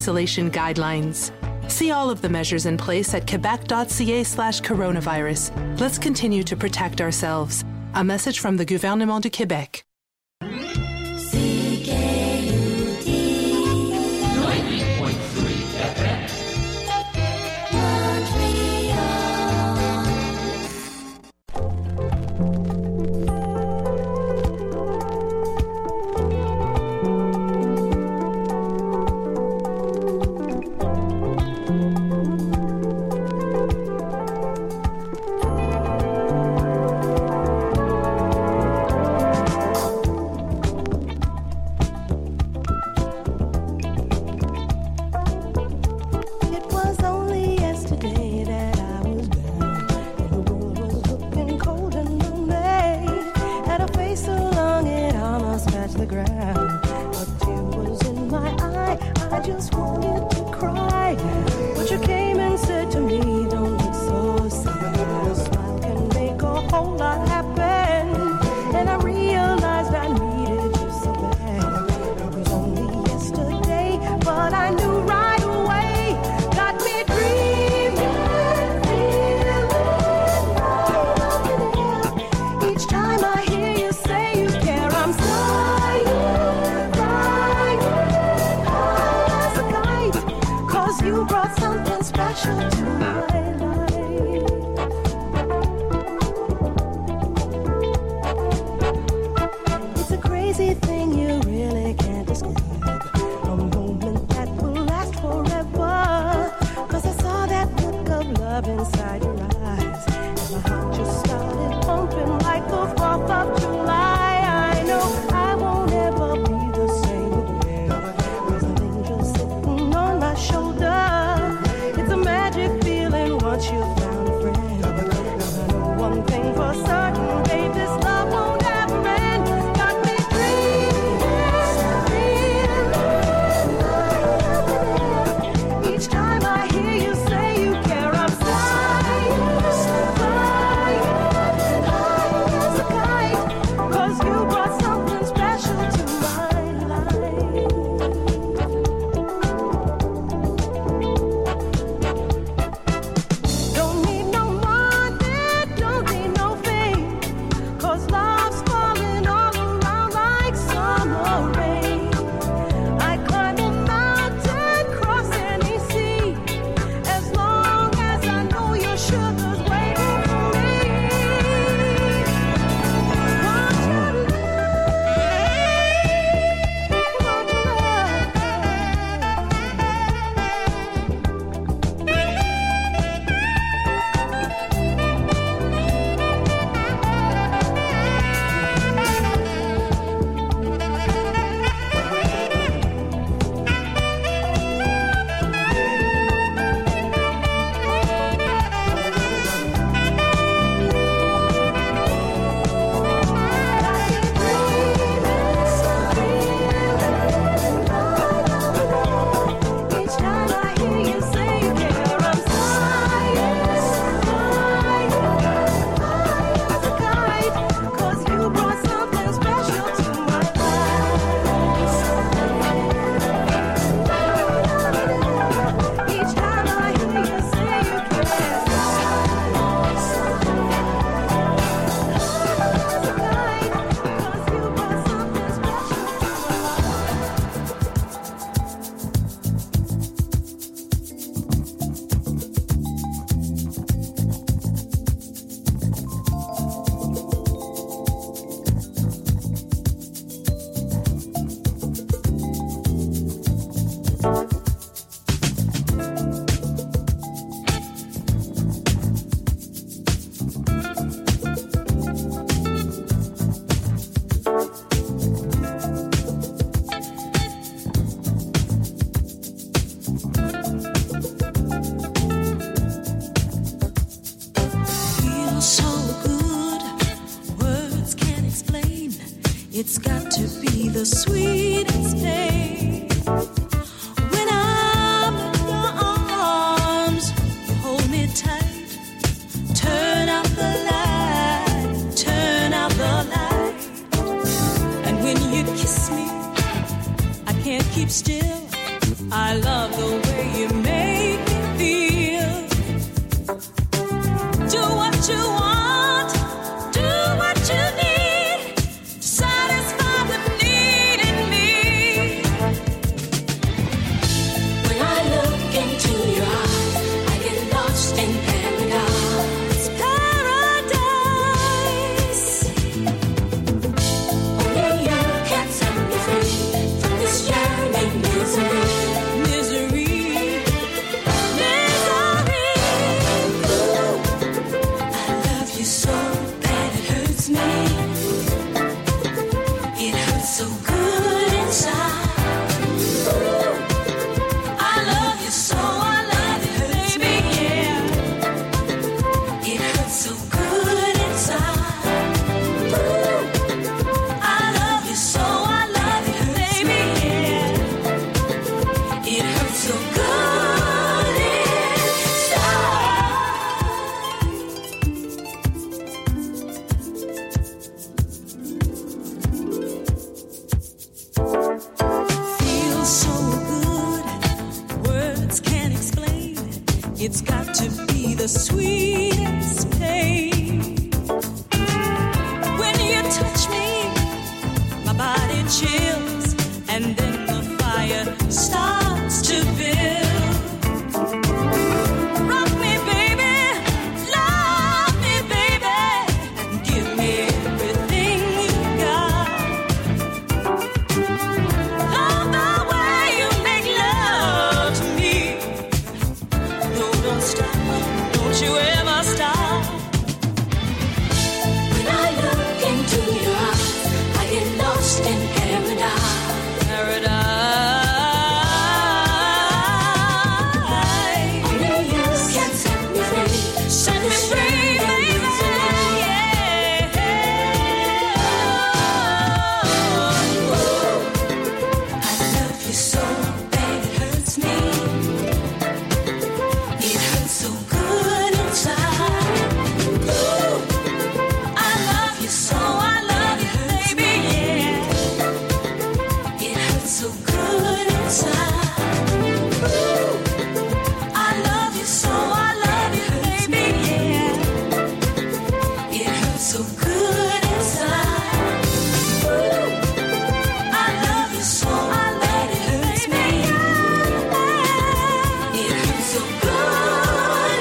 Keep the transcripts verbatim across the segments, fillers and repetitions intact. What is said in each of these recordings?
isolation guidelines. See all of the measures in place at quebec.ca slash coronavirus. Let's continue to protect ourselves. A message from the Gouvernement du Québec. It's got to be the sweetest day when I'm in your arms. Hold me tight, turn out the light, turn out the light. And when you kiss me, I can't keep still. I love It's got to be the sweetest pain. When you touch me, my body chills, and then the fire starts to build. Rock me, baby, love me, baby, and give me everything you got. Love the way you make love to me. No, don't stop, don't you ever stop. When I look into your eyes, I get lost in paradise. Paradise. Only you can set me free. Set me free, baby. Yeah. I love you so bad it hurts me. It hurts so good inside. Ooh, I love you so, I love you, baby, yeah. It hurts so good inside. Ooh, I love you so, I love you, baby, yeah. It hurts so good inside. Ooh, I love you so, I love you, baby, yeah. It hurts so good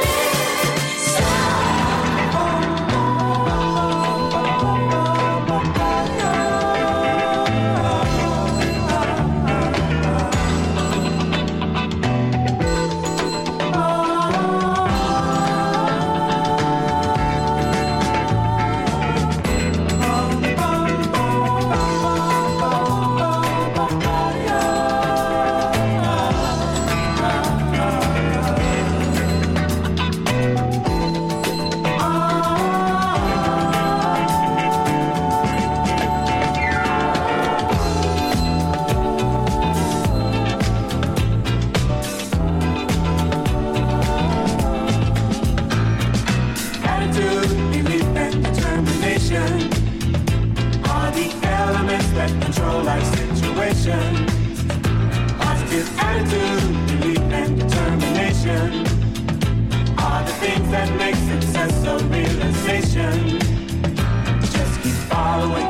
Attitude, belief, and determination are the elements that control life's situation. Positive attitude, belief, and determination are the things that make success a realization. Just keep following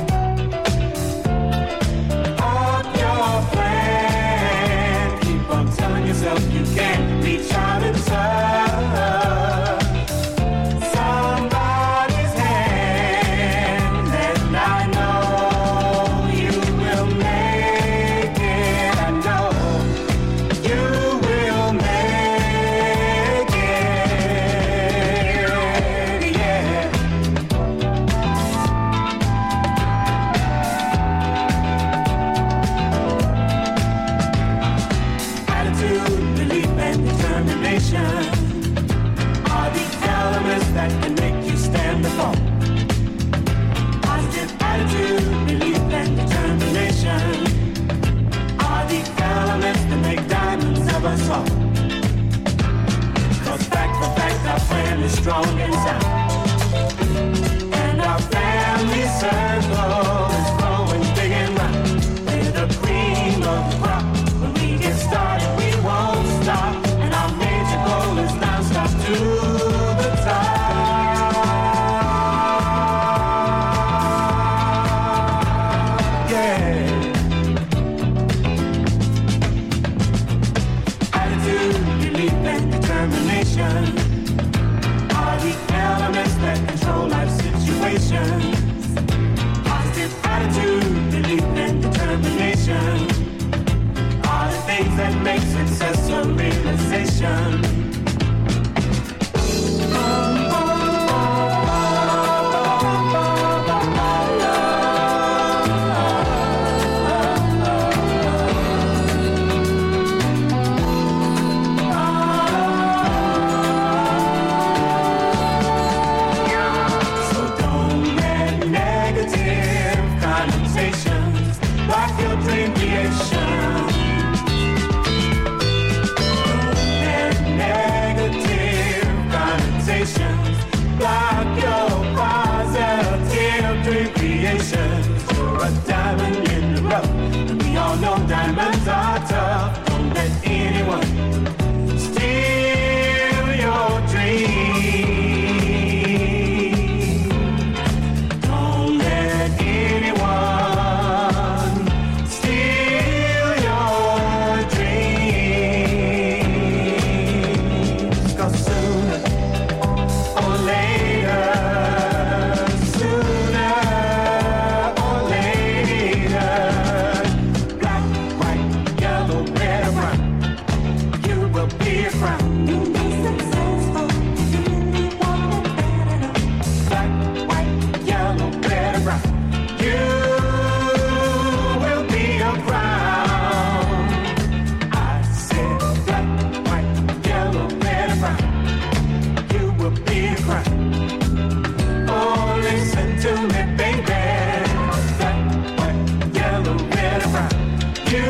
up your plan. Keep on telling yourself you can reach out and touch somebody's hand, and I know you will make it. I know you will make it. Yeah. Attitude, belief, and determination are the elements that can make you stand apart. Positive attitude, belief, and determination are the elements that make diamonds of us all. 'Cause fact for fact, our plan is strong and sound, and our family circle is growing big and round. We're the cream of the crop. When we get started, we won't determination are the elements that control life situations. Positive attitude, belief, and determination are the things that make success a realization. Diamonds are tough. Don't let anyone steal your dream. Don't let anyone steal your dreams. 'Cause sooner or later, sooner or later, be a crown. You'll be successful if you really want it bad enough. Black, white, yellow, red, or brown. You will be a crown. I said black, white, yellow, red, or brown. You will be a crown. Oh, listen to me, baby. Black, white, yellow, red, or brown. You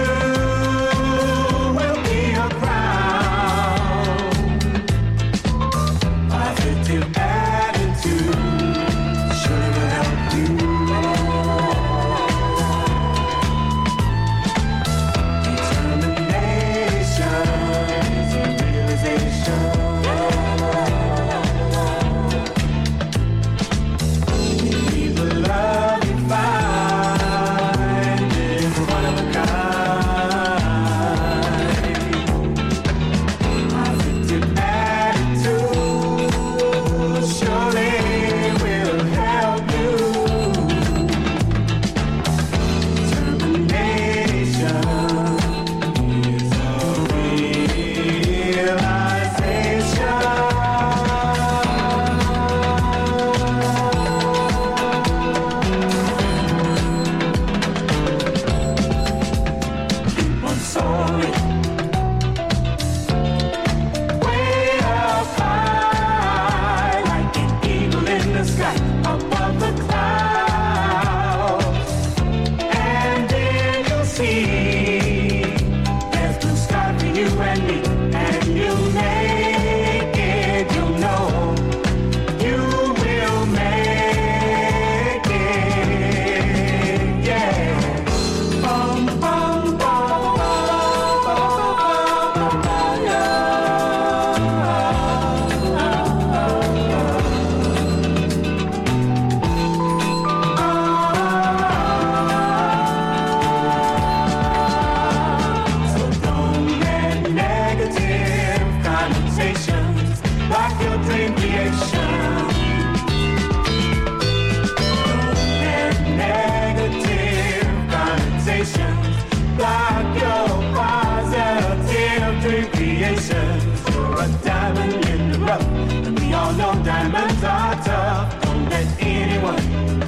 diamonds are tough. Don't let anyone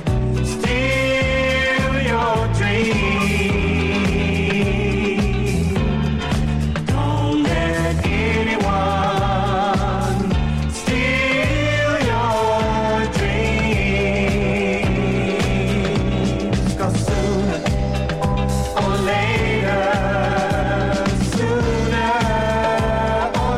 steal your dream. Don't let anyone steal your dreams. 'Cause sooner or later, sooner or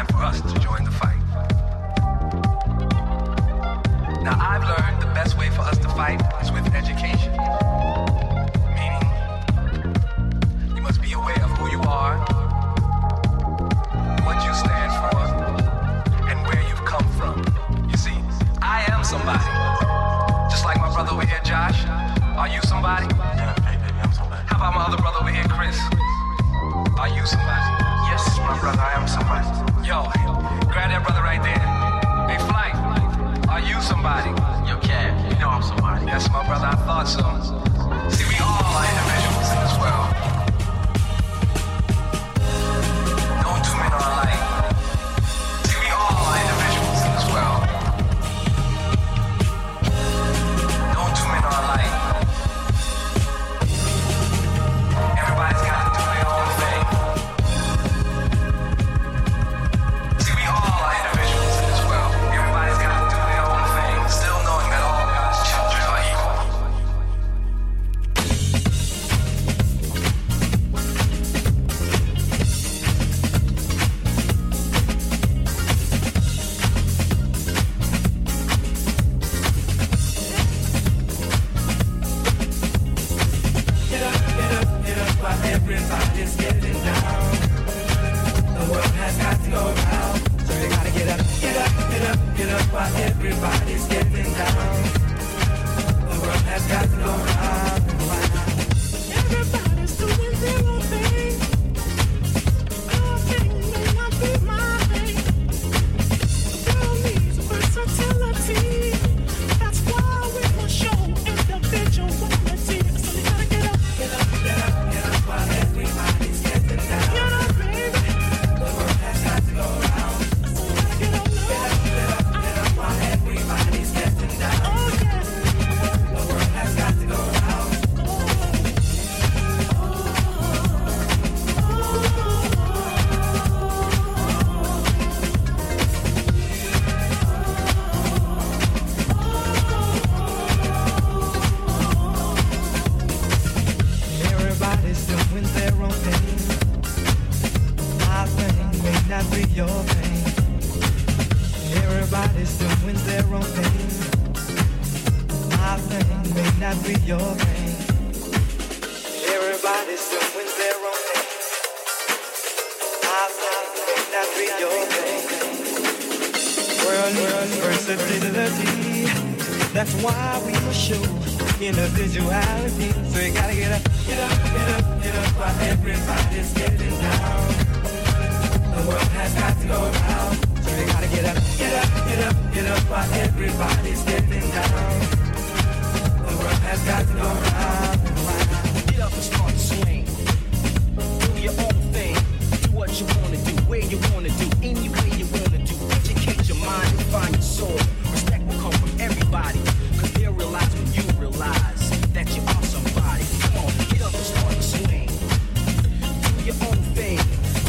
time for us to join the fight. Now, I've learned the best way for us to fight is with education. Meaning, you must be aware of who you are, what you stand for, and where you've come from. You see, I am somebody. Just like my brother over here, Josh. Are you somebody? Yeah, hey, baby, I'm somebody. How about my other brother over here, Chris? Are you somebody? Yes, my brother, I am somebody. Yo, grab that brother right there. Hey, Flight, are you somebody? Yo, Cab, you know I'm somebody. Yes, my brother, I thought so. See, we all are individuals in this world. No two men are alike. See, we all are individuals in this world. No two men are alike. Everybody's got to do their own thing. See, we all are individuals in this world. Everybody's got to do their own thing, still knowing that all God's children are equal. Get up, get up, get up while everybody's getting down. The world has got to go round. So you gotta get up, get up, get up, get up while everybody's getting down. The world has got to go round and round. Everybody's doing their own thing. Your thing may not be my thing. The world needs versatility. That's why we will show individuality. So you gotta get up, get up, get up, get up while everybody's getting down. Get up, baby. The world has got to go round. So you gotta get up, get up, get up, get up while everybody's getting down. Oh yeah. The world has got to go round. Everybody's doing their own thing. My thing may not be your thing. Everybody's doing their own thing. My thing may not be your thing. Everybody's doing their own thing. My thing may not be your thing. World needs versatility. That's why we must show individuality. So you gotta get up, get up, get up, get up while everybody's getting down. The world has got to go round. So you gotta get up, get up, get up, get up while everybody's getting down. The world has got to go round and round. Get up and start to swing. Do your own thing. Do what you wanna do, where you wanna do, any way you wanna do. Educate your mind and find your soul. Respect will come from everybody, cause they'll realize when you realize that you are somebody. Come on, get up and start to swing. Do your own thing.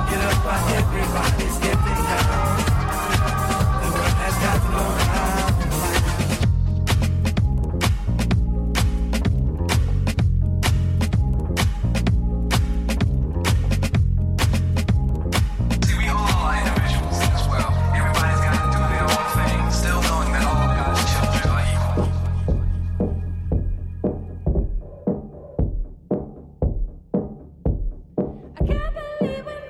Get up by everybody's getting down. The world has got to go round like See, we all are individuals as well. Everybody's got to do their own thing, still knowing that all God's children are equal. I can't believe it.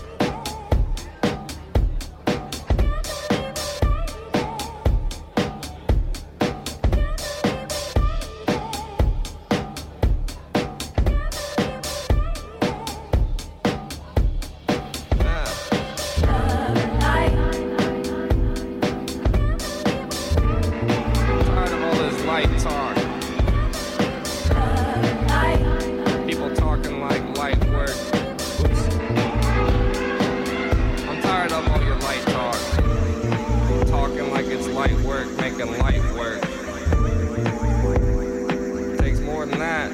Tired of all this light talk. People talking like light work. Oops. I'm tired of all your light talk. Talking like it's light work, making light work. It takes more than that.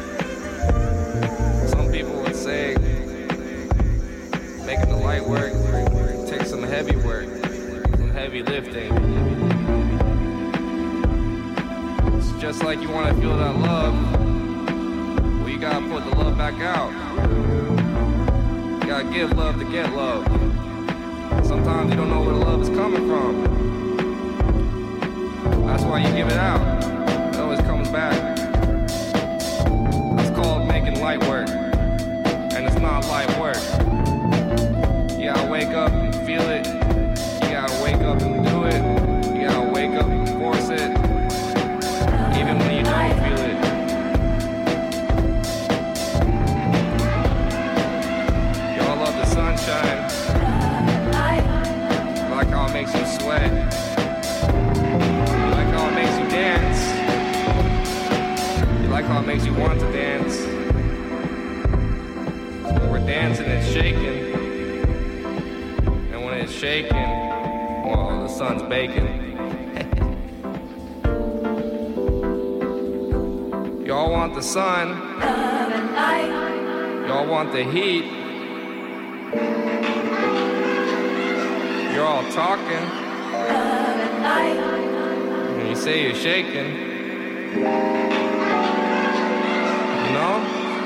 Some people would say making the light work takes some heavy work, some heavy lifting. It's just like you want to feel that love. Well, you gotta put the love back out. You gotta give love to get love. Sometimes you don't know where the love is coming from. That's why you give it out. It always comes back. That's called making light work. And it's not light work. You gotta wake up and feel it. You gotta wake up and do it. You gotta wake up and force it. Even when you don't feel it. Y'all love the sunshine. You like how it makes you sweat. You like how it makes you dance. You like how it makes you want to dance. When we're dancing, it's shaking. And when it's shaking, well, the sun's baking. Y'all want the sun. Y'all want the heat. You're all talking. And you say you're shaking. You know?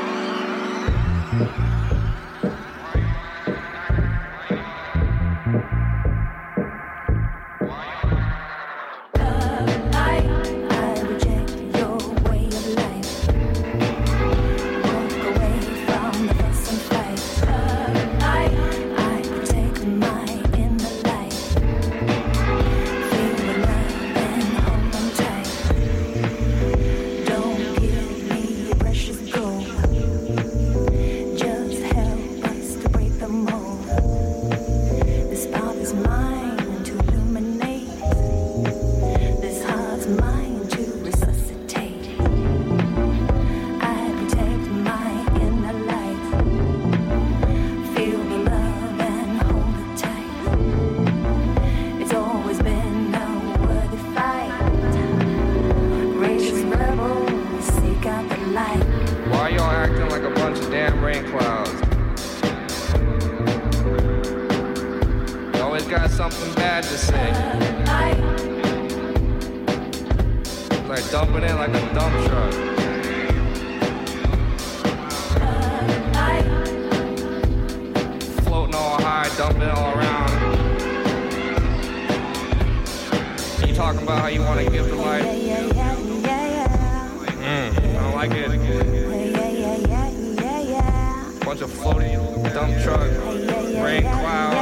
Why y'all acting like a bunch of damn rain clouds? You always got something bad to say. Like dumping it like a dump truck. Floating all high, dumping it all around. You talking about how you want to give the light? Mm, I don't like it. Bunch of floating dump truck, rain cloud.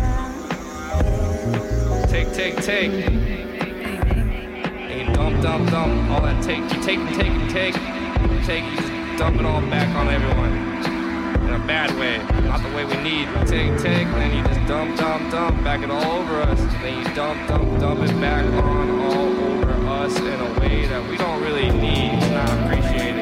Take, take, take. And you dump, dump, dump. All that take, you take, and take, and take. You take, you just dump it all back on everyone. In a bad way, not the way we need. You take, take, and then you just dump, dump, dump. Back it all over us. Then you dump, dump, dump it back on all over us in a way that we don't really need. It's not appreciated.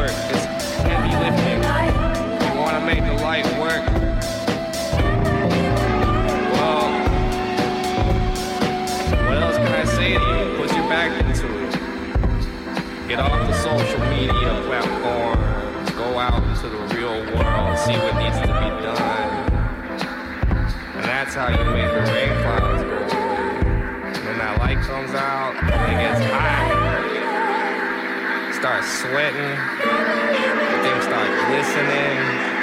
work. It's heavy lifting. You want to make the light work? Well, what else can I say to you? Put your back into it. Get off the social media platforms. Go out into the real world. See what needs to be done. And that's how you make the rain clouds go away. When that light comes out, it gets hot. Start sweating. Things start glistening.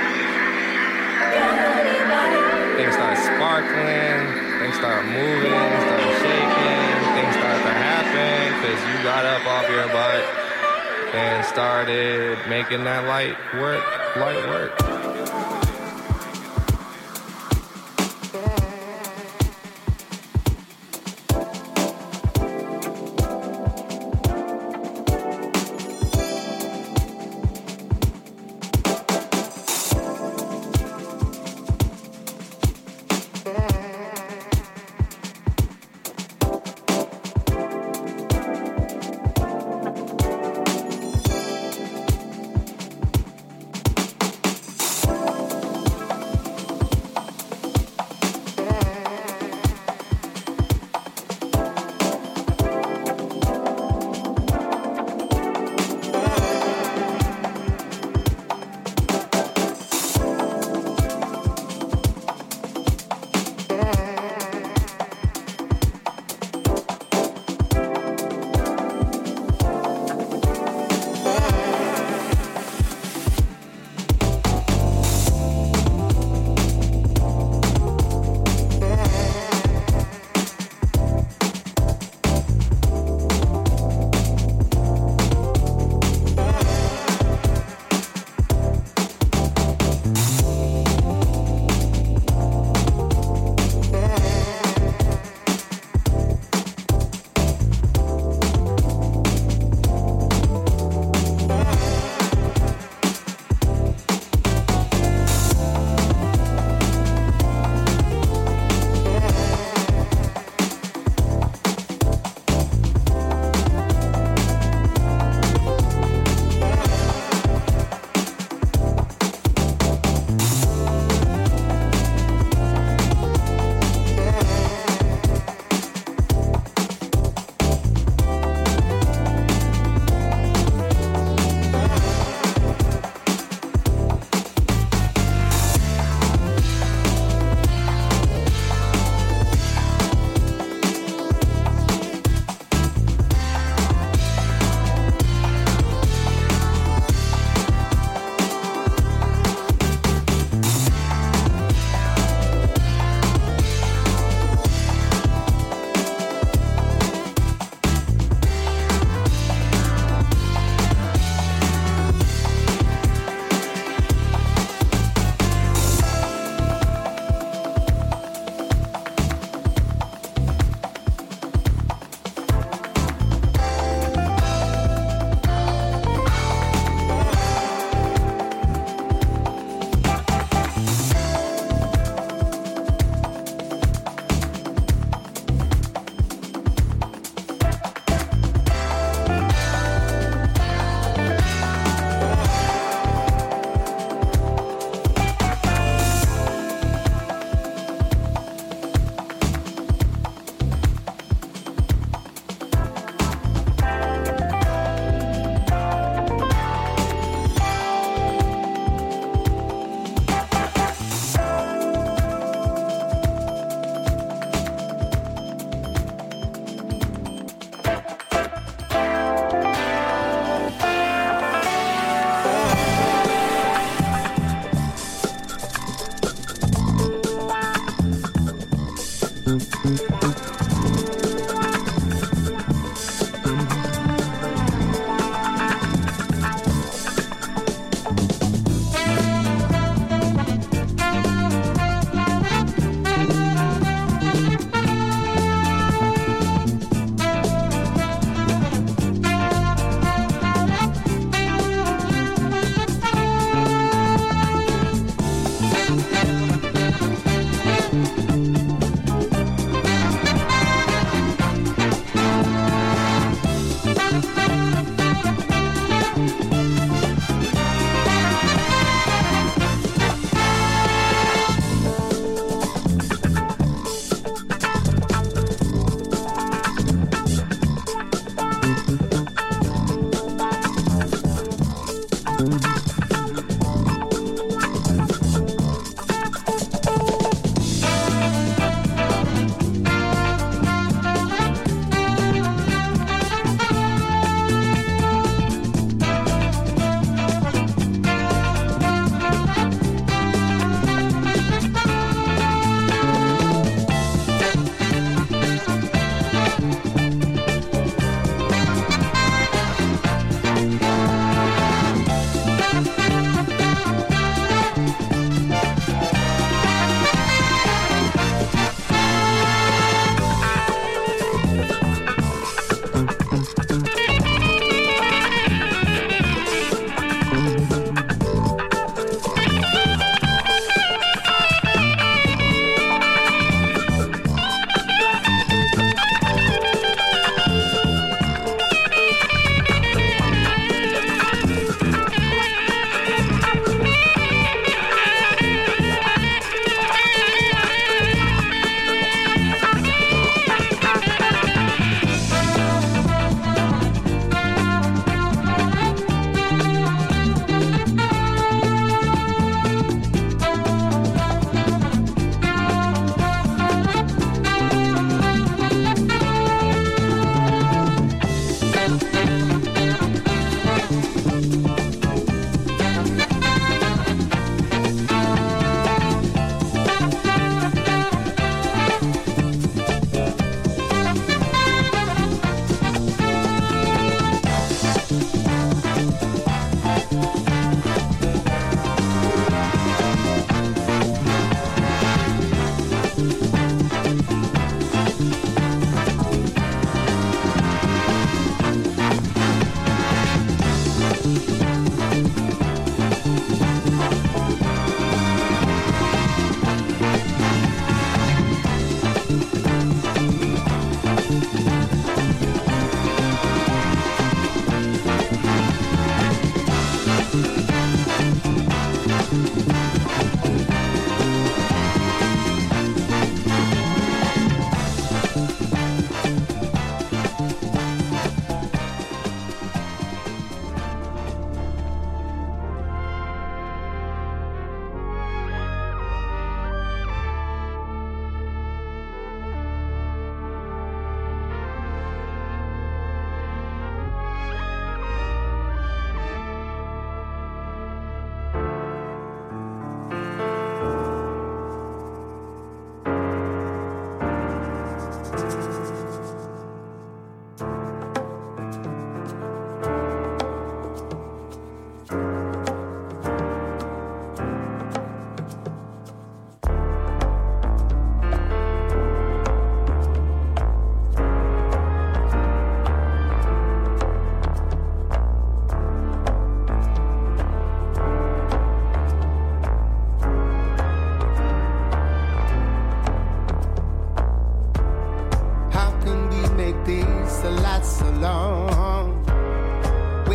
Things start sparkling. Things start moving. Start shaking. Things start to happen because you got up off your butt and started making that light work. Light work.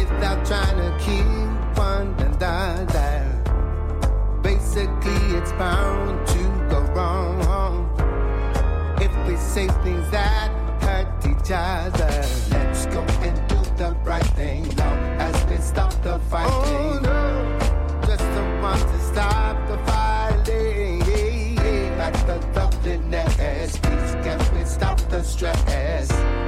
without trying to kill one another. Basically, it's bound to go wrong if we say things that hurt each other. Let's go and do the right thing now as we stop the fighting. Oh no, just don't want to stop the fighting. Back the loveliness, please can we stop the stress?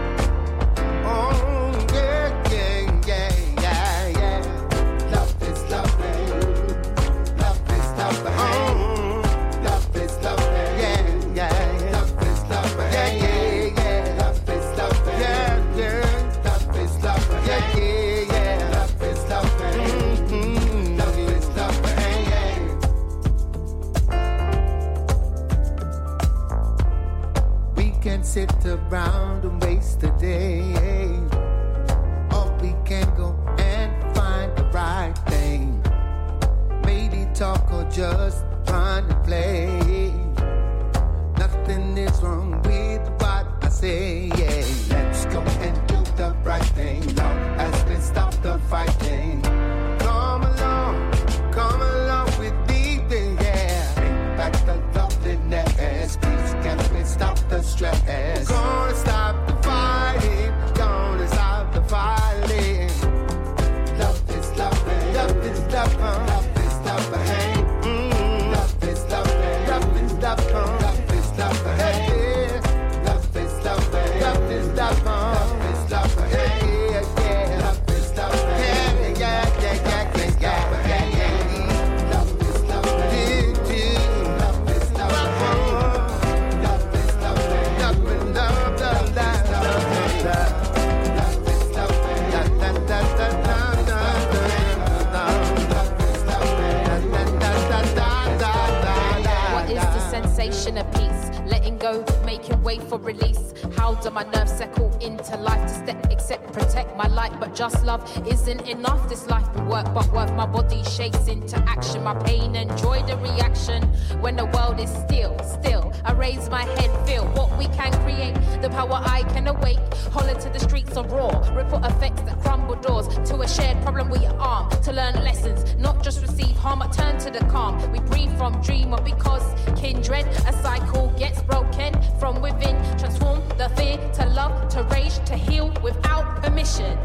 Oh yeah, yeah, yeah, yeah, yeah. Love is loving, love is loving, oh, love is loving, yeah, yeah, love is loving, yeah, yeah, yeah, love is loving, yeah, yeah, love is loving, yeah, yeah, yeah, love is loving, mm-hmm. Love is loving, yeah. We can sit around and waste the day. Or we can go and find the right thing. Maybe talk or just run and play. Nothing is wrong with what I say, yeah. Let's go and do the right thing now as we stop the fighting. Come along, come along with me, yeah. Bring back the loveliness, please can we stop the stress? We're gonna stop the fighting, gonna stop the fighting. Love is loving, love is loving, love is loving, mm. Love is loving, love is loving, love is loving, hey. Love is loving, love is loving, love is loving, hey, yeah, love is loving, yeah, yeah, yeah, yeah, yeah, yeah, yeah. Love is loving, love is loving, love is loving, love is love, love, love, love, love. Love is loving, da da da da da da da. Love is loving, da da da da da da. What is the sensation of peace? Letting go, making way for release. How do my nerves settle into life to step, accept, protect my light? But just love isn't enough. This life will work, but worth my body shakes into action. My pain, enjoy the reaction. When the world is still, still, I raise my head, feel what we can create. The power I can awake. Holler to the streets of raw. Ripple effects that crumble doors. To a shared problem we are armed. To learn lessons, not just receive harm, but turn to the calm. We breathe from dreamer because kindred. A cycle gets broken from within. Transform the fear to love, to rage, to heal without permission.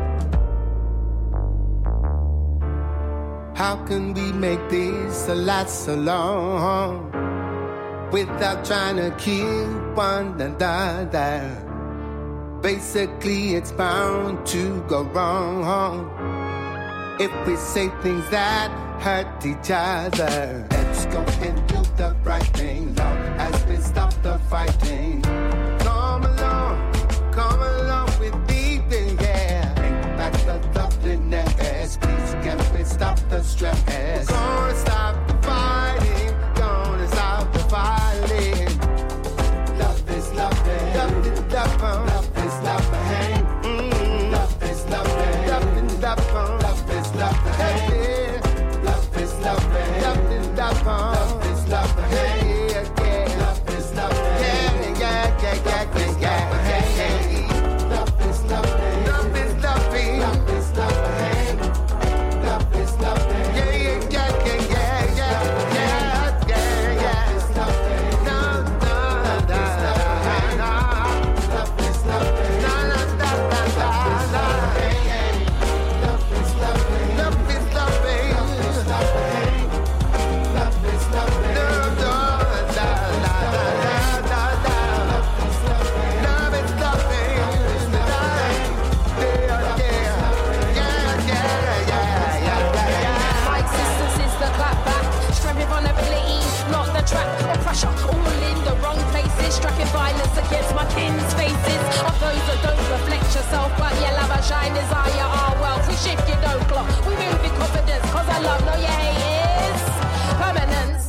How can we make this last so long without trying to kill one another? Basically, it's bound to go wrong if we say things that hurt each other. Let's go and do the right thing now as we stop the fighting. Come along, come along with me, yeah. Bring back the loveliness, please can we stop the stress? We're gonna stop the fighting, gonna stop the fighting. Love is loving, love is loving, love is loving, mm. Love is loving, love is loving, love is loving, hey. Love is loving, love is loving, love is loving, hey, yeah, yeah. Love is loving, yeah, yeah, yeah, yeah, yeah, yeah, hey. Love is loving, love is loving, love is loving, hey. Love is loving, yeah, yeah, yeah, yeah, yeah, yeah, yeah, yeah. Love is loving, no, no, no, no. Love is loving, no, no, no, no, no, no. Hey, hey. Love is loving, love is loving, love is loving, love is loving, no, no, no, no, no, no, no. Love is loving, love is loving, yeah, yeah, yeah, yeah, yeah, yeah, yeah. My existence is the clapback. Strength and vulnerability, not the track or pressure. All in the wrong places, striking violence against my kin's faces. Of those that don't reflect yourself, but your love and shine desire our wealth. We shift your no clock, we move with confidence, cause I love, no your hate is permanence.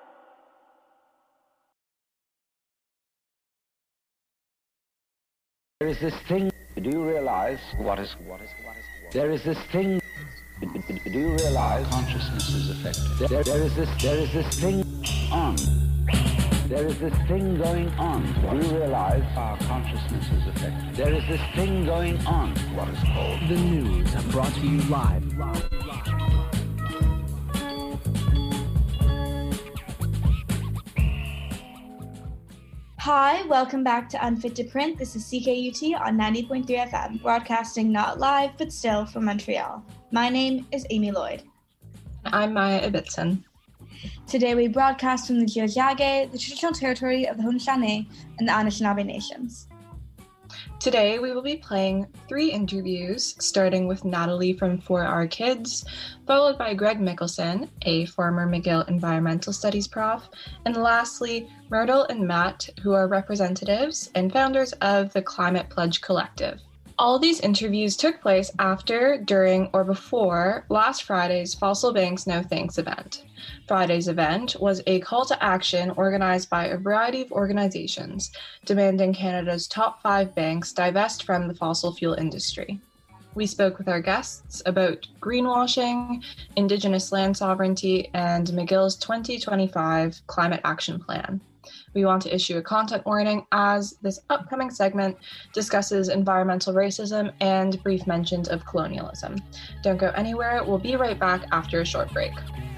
There is this thing, do you realize what is, what is, what is, what is there is this thing, do you realize consciousness is affected? There, there is this, there is this thing on. There is this thing going on. We realize our consciousness is affected. There is this thing going on, what is called the news, brought to you live. Hi, welcome back to Unfit to Print. This is C K U T on ninety point three F M, broadcasting not live, but still from Montreal. My name is Amy Lloyd. I'm Maya Ibbotson. Today we broadcast from the Tiohtià:ke, the traditional territory of the Haudenosaunee and the Anishinaabe Nations. Today we will be playing three interviews, starting with Natalie from For Our Kids, followed by Greg Mickelson, a former McGill Environmental Studies prof, and lastly, Myrtle and Matt, who are representatives and founders of the Climate Pledge Collective. All these interviews took place after, during, or before last Friday's Fossil Banks No Thanks event. Friday's event was a call to action organized by a variety of organizations demanding Canada's top five banks divest from the fossil fuel industry. We spoke with our guests about greenwashing, Indigenous land sovereignty, and McGill's twenty twenty-five Climate Action Plan. We want to issue a content warning as this upcoming segment discusses environmental racism and brief mentions of colonialism. Don't go anywhere, we'll be right back after a short break.